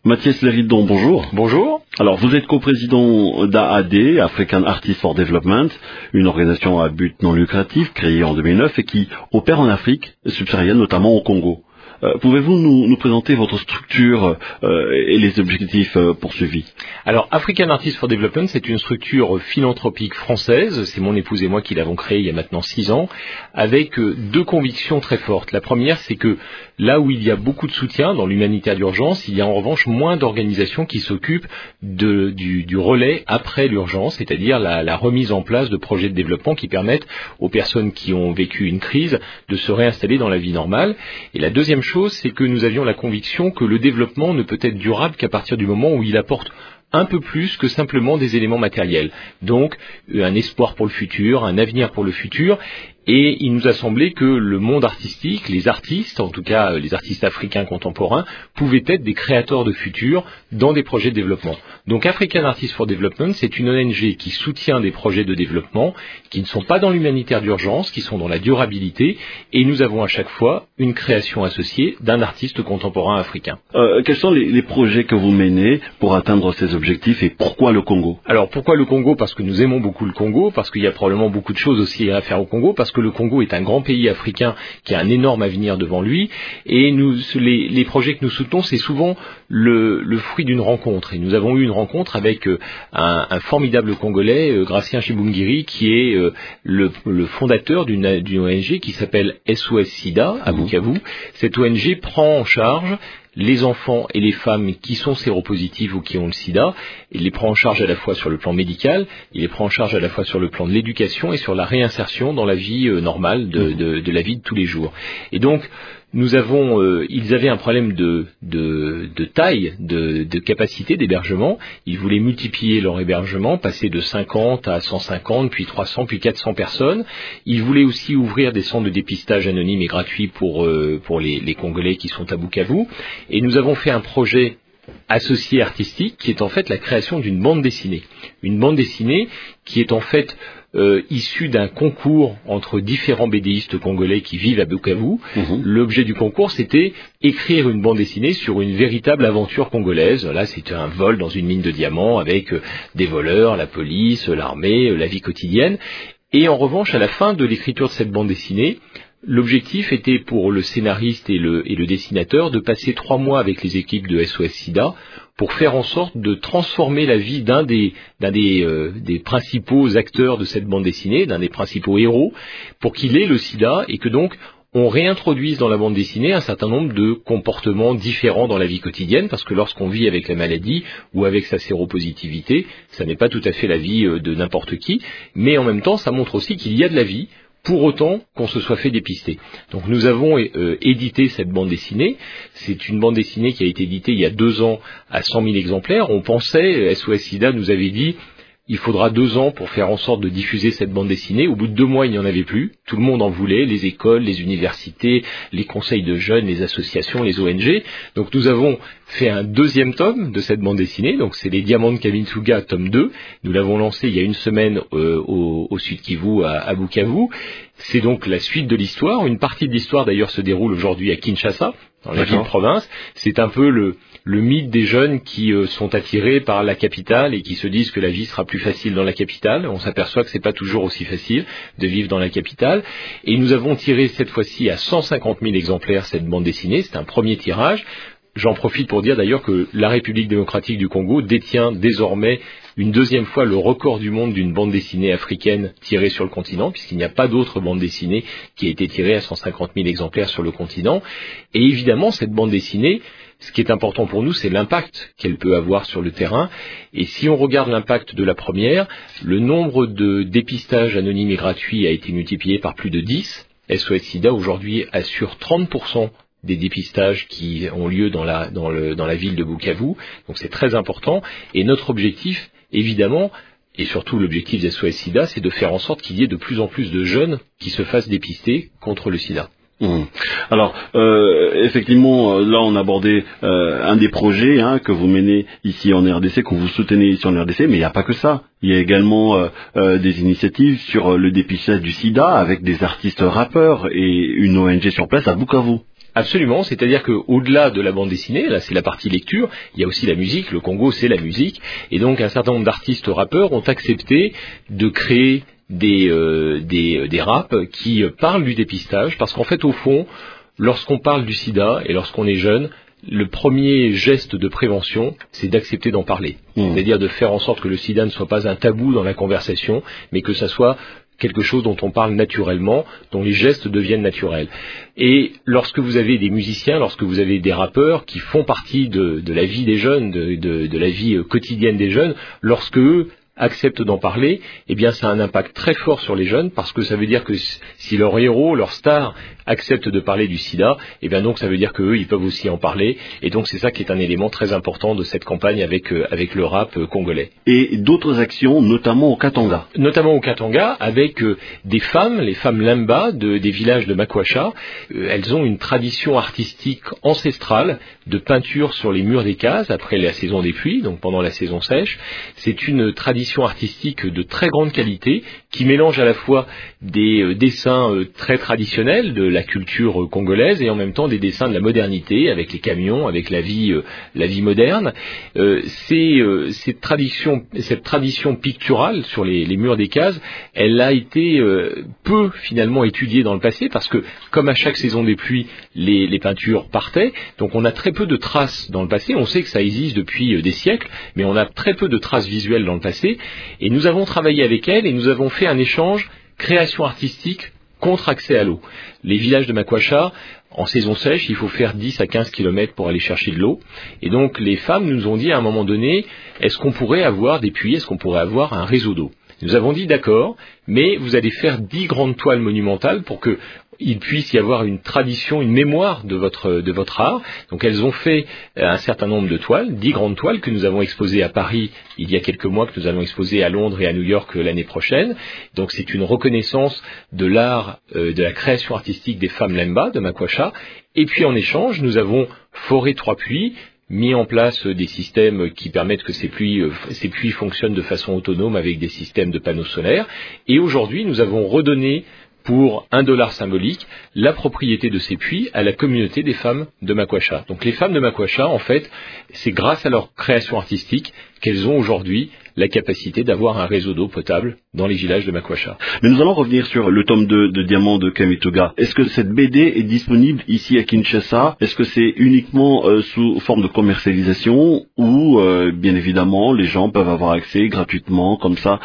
Mathias Léridon, bonjour. Bonjour. Alors, vous êtes coprésident d'AAD, African Artists for Development, une organisation à but non lucratif créée en 2009 et qui opère en Afrique subsaharienne, notamment au Congo. Pouvez-vous nous présenter votre structure et les objectifs poursuivis? Alors, African Artists for Development, c'est une structure philanthropique française. C'est mon épouse et moi qui l'avons créée il y a maintenant 6 ans, avec deux convictions très fortes. La première, c'est que là où il y a beaucoup de soutien dans l'humanitaire d'urgence, il y a en revanche moins d'organisations qui s'occupent du relais après l'urgence, c'est-à-dire la remise en place de projets de développement qui permettent aux personnes qui ont vécu une crise de se réinstaller dans la vie normale. Et la deuxième chose, c'est que nous avions la conviction que le développement ne peut être durable qu'à partir du moment où il apporte un peu plus que simplement des éléments matériels. Donc, un espoir pour le futur, un avenir pour le futur. Et il nous a semblé que le monde artistique, les artistes, en tout cas les artistes africains contemporains, pouvaient être des créateurs de futur dans des projets de développement. Donc African Artists for Development, c'est une ONG qui soutient des projets de développement qui ne sont pas dans l'humanitaire d'urgence, qui sont dans la durabilité, et nous avons à chaque fois une création associée d'un artiste contemporain africain. Quels sont les projets que vous menez pour atteindre ces objectifs et pourquoi le Congo? Alors pourquoi le Congo? Parce que nous aimons beaucoup le Congo, parce qu'il y a probablement beaucoup de choses aussi à faire au Congo, parce que le Congo est un grand pays africain qui a un énorme avenir devant lui, et les projets que nous soutenons, c'est souvent le fruit d'une rencontre. Et nous avons eu une rencontre avec un formidable Congolais, Gratien Chibungiri, qui est le fondateur d'une ONG qui s'appelle SOS SIDA à Bukavu. Cette ONG prend en charge les enfants et les femmes qui sont séropositifs ou qui ont le sida, il les prend en charge à la fois sur le plan médical, il les prend en charge à la fois sur le plan de l'éducation et sur la réinsertion dans la vie normale de la vie de tous les jours. Et donc, ils avaient un problème de taille, de capacité d'hébergement. Ils voulaient multiplier leur hébergement, passer de 50 à 150, puis 300, puis 400 personnes. Ils voulaient aussi ouvrir des centres de dépistage anonymes et gratuits pour les Congolais qui sont à Bukavu. Et nous avons fait un projet associé artistique qui est en fait la création d'une bande dessinée. Une bande dessinée qui est en fait issu d'un concours entre différents bédéistes congolais qui vivent à Bukavu. L'objet du concours, c'était écrire une bande dessinée sur une véritable aventure congolaise. Là, c'était un vol dans une mine de diamants avec des voleurs, la police, l'armée, la vie quotidienne. Et en revanche, à la fin de l'écriture de cette bande dessinée, l'objectif était pour le scénariste et le dessinateur de passer 3 mois avec les équipes de SOS SIDA pour faire en sorte de transformer la vie d'un des principaux acteurs de cette bande dessinée, d'un des principaux héros, pour qu'il ait le sida et que donc on réintroduise dans la bande dessinée un certain nombre de comportements différents dans la vie quotidienne, parce que lorsqu'on vit avec la maladie ou avec sa séropositivité, ça n'est pas tout à fait la vie de n'importe qui, mais en même temps ça montre aussi qu'il y a de la vie, pour autant qu'on se soit fait dépister. Donc nous avons édité cette bande dessinée. C'est une bande dessinée qui a été éditée il y a 2 ans à 100 000 exemplaires. On pensait, SOS SIDA nous avait dit, il faudra 2 ans pour faire en sorte de diffuser cette bande dessinée. Au bout de 2 mois, il n'y en avait plus. Tout le monde en voulait, les écoles, les universités, les conseils de jeunes, les associations, les ONG. Donc nous avons fait un 2e tome de cette bande dessinée. Donc c'est les Diamants de Kamituga, tome 2. Nous l'avons lancé il y a 1 semaine au Sud Kivu, à Bukavu. C'est donc la suite de l'histoire. Une partie de l'histoire d'ailleurs se déroule aujourd'hui à Kinshasa, dans la ville-province. C'est un peu le mythe des jeunes qui sont attirés par la capitale et qui se disent que la vie sera plus facile dans la capitale. On s'aperçoit que c'est pas toujours aussi facile de vivre dans la capitale. Et nous avons tiré cette fois-ci à 150 000 exemplaires cette bande dessinée. C'est un premier tirage. J'en profite pour dire d'ailleurs que la République démocratique du Congo détient désormais une 2e fois le record du monde d'une bande dessinée africaine tirée sur le continent, puisqu'il n'y a pas d'autre bande dessinée qui a été tirée à 150 000 exemplaires sur le continent. Et évidemment, cette bande dessinée, ce qui est important pour nous, c'est l'impact qu'elle peut avoir sur le terrain. Et si on regarde l'impact de la première, le nombre de dépistages anonymes et gratuits a été multiplié par plus de 10. SOS SIDA aujourd'hui assure 30% des dépistages qui ont lieu dans la ville de Bukavu. Donc c'est très important. Et notre objectif, évidemment, et surtout l'objectif des SOS SIDA, c'est de faire en sorte qu'il y ait de plus en plus de jeunes qui se fassent dépister contre le sida. Alors, effectivement, là on abordait un des projets que vous menez ici en RDC, que vous soutenez ici en RDC, mais il n'y a pas que ça. Il y a également des initiatives sur le dépistage du sida avec des artistes rappeurs et une ONG sur place à Bukavu. Absolument, c'est-à-dire qu'au-delà de la bande dessinée, là c'est la partie lecture, il y a aussi la musique, le Congo c'est la musique, et donc un certain nombre d'artistes rappeurs ont accepté de créer des raps qui parlent du dépistage, parce qu'en fait au fond, lorsqu'on parle du sida et lorsqu'on est jeune, le premier geste de prévention, c'est d'accepter d'en parler. C'est-à-dire de faire en sorte que le sida ne soit pas un tabou dans la conversation, mais que ça soit quelque chose dont on parle naturellement, dont les gestes deviennent naturels. Et lorsque vous avez des musiciens, lorsque vous avez des rappeurs qui font partie de la vie des jeunes, de la vie quotidienne des jeunes, lorsque eux acceptent d'en parler, eh bien ça a un impact très fort sur les jeunes, parce que ça veut dire que si leur héros, leur star accepte de parler du sida, eh bien donc ça veut dire qu'eux ils peuvent aussi en parler, et donc c'est ça qui est un élément très important de cette campagne avec le rap congolais. Et d'autres actions, notamment au Katanga. Notamment au Katanga, avec des femmes, les femmes Lemba des villages de Makwasha. Elles ont une tradition artistique ancestrale de peinture sur les murs des cases après la saison des pluies, donc pendant la saison sèche. C'est une tradition artistique de très grande qualité qui mélange à la fois des dessins très traditionnels de la culture congolaise et en même temps des dessins de la modernité avec les camions, avec la vie moderne. Cette tradition picturale sur les murs des cases, elle a été peu finalement étudiée dans le passé, parce que comme à chaque saison des pluies, les peintures partaient, donc on a très peu de traces dans le passé. On sait que ça existe depuis des siècles, mais on a très peu de traces visuelles dans le passé, et nous avons travaillé avec elles et nous avons fait un échange création artistique contre accès à l'eau. Les villages de Makwasha, en saison sèche, il faut faire 10 à 15 km pour aller chercher de l'eau. Et donc les femmes nous ont dit à un moment donné, est-ce qu'on pourrait avoir des puits, est-ce qu'on pourrait avoir un réseau d'eau ? Nous avons dit d'accord, mais vous allez faire 10 grandes toiles monumentales pour que il puisse y avoir une tradition, une mémoire de votre art. Donc elles ont fait un certain nombre de toiles, 10 grandes toiles que nous avons exposées à Paris il y a quelques mois, que nous allons exposer à Londres et à New York l'année prochaine. Donc c'est une reconnaissance de l'art, de la création artistique des femmes Lemba de Makwasha. Et puis en échange, nous avons foré 3 puits, mis en place des systèmes qui permettent que ces puits fonctionnent de façon autonome avec des systèmes de panneaux solaires. Et aujourd'hui, nous avons redonné pour $1 symbolique la propriété de ces puits à la communauté des femmes de Makwasha. Donc les femmes de Makwasha, en fait, c'est grâce à leur création artistique qu'elles ont aujourd'hui la capacité d'avoir un réseau d'eau potable dans les villages de Makwasha. Mais nous allons revenir sur le tome de Diamant de Kamituga. Est-ce que cette BD est disponible ici à Kinshasa ? Est-ce que c'est uniquement sous forme de commercialisation ou, bien évidemment, les gens peuvent avoir accès gratuitement, comme ça,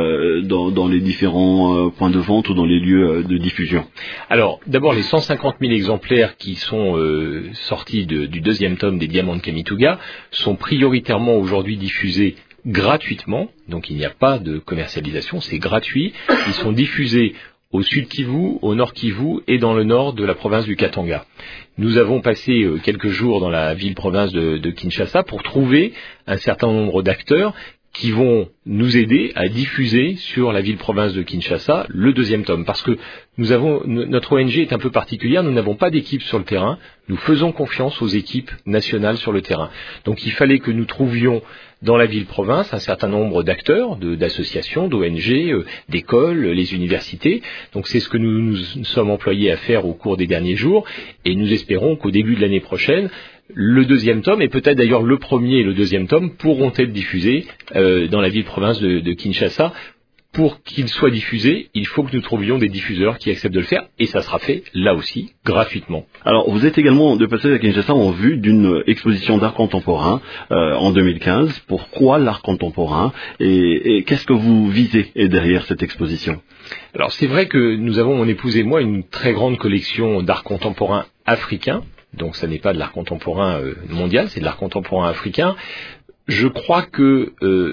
dans les différents points de vente ou dans les lieux de diffusion ? Alors, d'abord, les 150 000 exemplaires qui sont sortis du deuxième tome des Diamants de Kamituga sont prioritairement aujourd'hui diffusés gratuitement, donc il n'y a pas de commercialisation, c'est gratuit. Ils sont diffusés au sud Kivu, au nord Kivu et dans le nord de la province du Katanga. Nous avons passé quelques jours dans la ville-province de Kinshasa pour trouver un certain nombre d'acteurs qui vont nous aider à diffuser sur la ville-province de Kinshasa le deuxième tome. Parce que notre ONG est un peu particulière, nous n'avons pas d'équipe sur le terrain, nous faisons confiance aux équipes nationales sur le terrain. Donc il fallait que nous trouvions dans la ville-province un certain nombre d'acteurs, d'associations, d'ONG, d'écoles, les universités. Donc c'est ce que nous sommes employés à faire au cours des derniers jours, et nous espérons qu'au début de l'année prochaine, le deuxième tome, et peut-être d'ailleurs le premier et le deuxième tome, pourront être diffusés dans la ville-province de Kinshasa. Pour qu'ils soient diffusés, il faut que nous trouvions des diffuseurs qui acceptent de le faire, et ça sera fait, là aussi, gratuitement. Alors, vous êtes également de passage à Kinshasa en vue d'une exposition d'art contemporain en 2015. Pourquoi l'art contemporain et qu'est-ce que vous visez derrière cette exposition ? Alors, c'est vrai que nous avons, mon épouse et moi, une très grande collection d'art contemporain africain. Donc, ça n'est pas de l'art contemporain mondial, c'est de l'art contemporain africain. Je crois que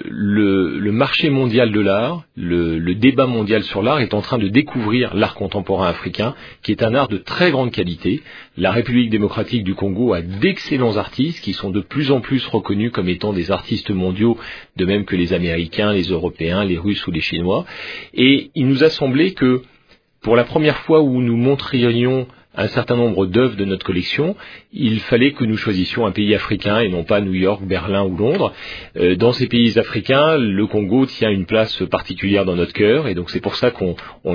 le marché mondial de l'art, le débat mondial sur l'art est en train de découvrir l'art contemporain africain, qui est un art de très grande qualité. La République démocratique du Congo a d'excellents artistes qui sont de plus en plus reconnus comme étant des artistes mondiaux, de même que les Américains, les Européens, les Russes ou les Chinois. Et il nous a semblé que pour la première fois où nous montrions un certain nombre d'œuvres de notre collection, il fallait que nous choisissions un pays africain et non pas New York, Berlin ou Londres. Dans ces pays africains, le Congo tient une place particulière dans notre cœur et donc c'est pour ça qu'on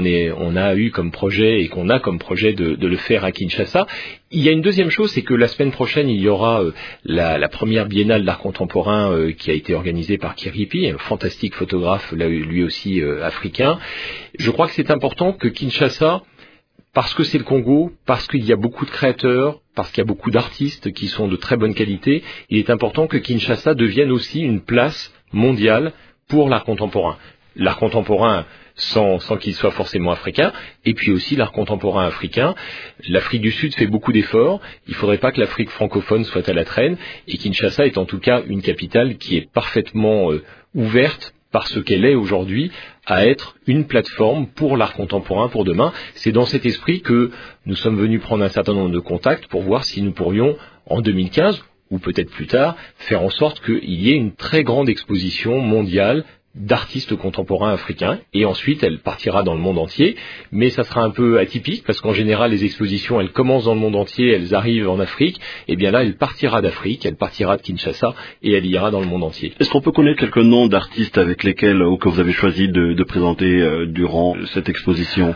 a eu comme projet et qu'on a comme projet de le faire à Kinshasa. Il y a une deuxième chose, c'est que la semaine prochaine, il y aura la première biennale d'art contemporain qui a été organisée par Kiripi, un fantastique photographe, là, lui aussi africain. Je crois que c'est important que Kinshasa, parce que c'est le Congo, parce qu'il y a beaucoup de créateurs, parce qu'il y a beaucoup d'artistes qui sont de très bonne qualité, il est important que Kinshasa devienne aussi une place mondiale pour l'art contemporain. L'art contemporain sans qu'il soit forcément africain, et puis aussi l'art contemporain africain. L'Afrique du Sud fait beaucoup d'efforts, il ne faudrait pas que l'Afrique francophone soit à la traîne, et Kinshasa est en tout cas une capitale qui est parfaitement ouverte, parce qu'elle est aujourd'hui, à être une plateforme pour l'art contemporain pour demain. C'est dans cet esprit que nous sommes venus prendre un certain nombre de contacts pour voir si nous pourrions, en 2015, ou peut-être plus tard, faire en sorte qu'il y ait une très grande exposition mondiale d'artistes contemporains africains, et ensuite elle partira dans le monde entier, mais ça sera un peu atypique, parce qu'en général les expositions elles commencent dans le monde entier, elles arrivent en Afrique, et bien là elle partira d'Afrique, elle partira de Kinshasa, et elle ira dans le monde entier. Est-ce qu'on peut connaître quelques noms d'artistes avec lesquels, ou que vous avez choisi de présenter durant cette exposition?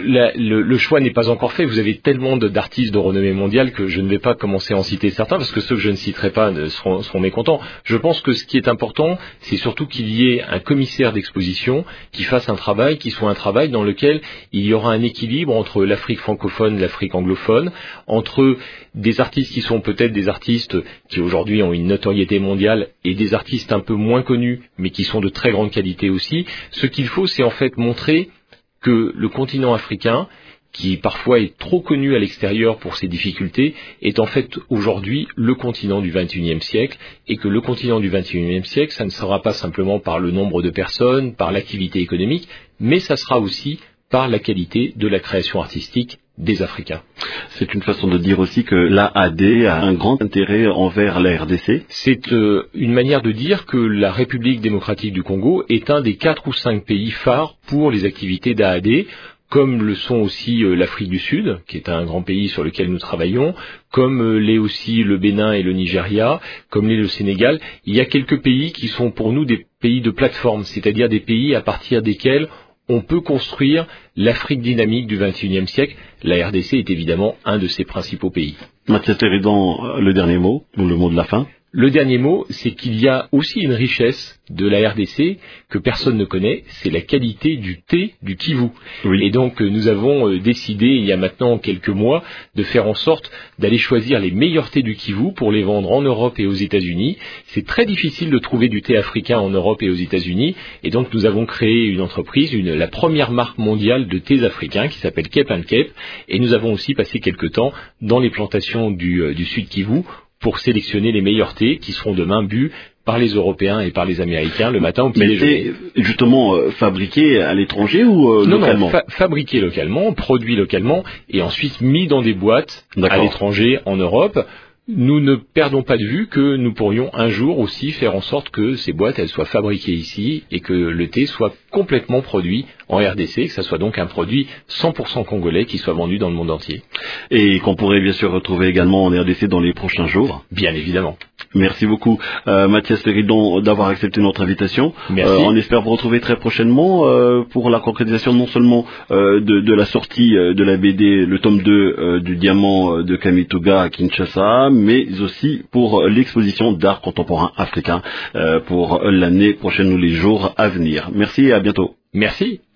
Le choix n'est pas encore fait, vous avez tellement d'artistes de renommée mondiale que je ne vais pas commencer à en citer certains, parce que ceux que je ne citerai pas seront mécontents. Je pense que ce qui est important, c'est surtout qu'il y ait un commissaire d'exposition qui fasse un travail, qui soit un travail dans lequel il y aura un équilibre entre l'Afrique francophone et l'Afrique anglophone, entre des artistes qui sont peut-être des artistes qui aujourd'hui ont une notoriété mondiale et des artistes un peu moins connus mais qui sont de très grande qualité aussi. Ce qu'il faut, c'est en fait montrer que le continent africain, qui parfois est trop connu à l'extérieur pour ses difficultés, est en fait aujourd'hui le continent du XXIe siècle, et que le continent du XXIe siècle, ça ne sera pas simplement par le nombre de personnes, par l'activité économique, mais ça sera aussi par la qualité de la création artistique des Africains. C'est une façon de dire aussi que l'AAD a un grand intérêt envers la RDC. C'est une manière de dire que la République démocratique du Congo est un des 4 ou 5 pays phares pour les activités d'AAD, comme le sont aussi l'Afrique du Sud, qui est un grand pays sur lequel nous travaillons, comme l'est aussi le Bénin et le Nigeria, comme l'est le Sénégal. Il y a quelques pays qui sont pour nous des pays de plateforme, c'est-à-dire des pays à partir desquels on peut construire l'Afrique dynamique du XXIe siècle. La RDC est évidemment un de ces principaux pays. Mathias Théridon, le dernier mot, ou le mot de la fin? Le dernier mot, c'est qu'il y a aussi une richesse de la RDC que personne ne connaît, c'est la qualité du thé du Kivu. Oui. Et donc nous avons décidé, il y a maintenant quelques mois, de faire en sorte d'aller choisir les meilleurs thés du Kivu pour les vendre en Europe et aux États-Unis. C'est très difficile de trouver du thé africain en Europe et aux États-Unis, et donc nous avons créé une entreprise, la première marque mondiale de thés africains qui s'appelle Cape & Cape, et nous avons aussi passé quelques temps dans les plantations du Sud Kivu pour sélectionner les meilleurs thés qui seront demain bu par les Européens et par les Américains le matin au petit déjeuner. Mais justement fabriqué à l'étranger ou localement? Non, fabriqué localement, produit localement et ensuite mis dans des boîtes à l'étranger en Europe. Nous ne perdons pas de vue que nous pourrions un jour aussi faire en sorte que ces boîtes elles soient fabriquées ici et que le thé soit complètement produit en RDC, que ça soit donc un produit 100% congolais qui soit vendu dans le monde entier. Et qu'on pourrait bien sûr retrouver également en RDC dans les prochains jours. Bien évidemment. Merci beaucoup Mathias Théridon d'avoir accepté notre invitation. Merci. On espère vous retrouver très prochainement pour la concrétisation non seulement de la sortie de la BD, le tome 2 du Diamant de Kamituga à Kinshasa, mais aussi pour l'exposition d'art contemporain africain pour l'année prochaine ou les jours à venir. Merci et à bientôt. Merci.